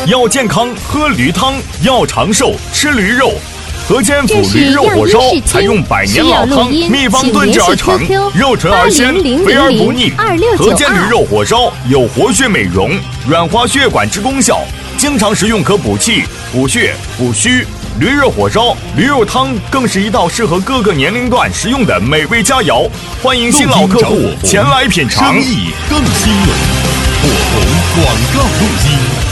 要健康喝驴汤，要长寿吃驴肉。河间府驴肉火烧采用百年老汤秘方炖制而成，肉纯而鲜，肥而不腻。河间驴肉火烧有活血美容、软化血管之功效，经常食用可补气、补血、补虚。驴肉火烧、驴肉汤更是一道适合各个年龄段食用的美味佳肴，欢迎新老客户前来品尝。 生意更兴隆，火红广告录音。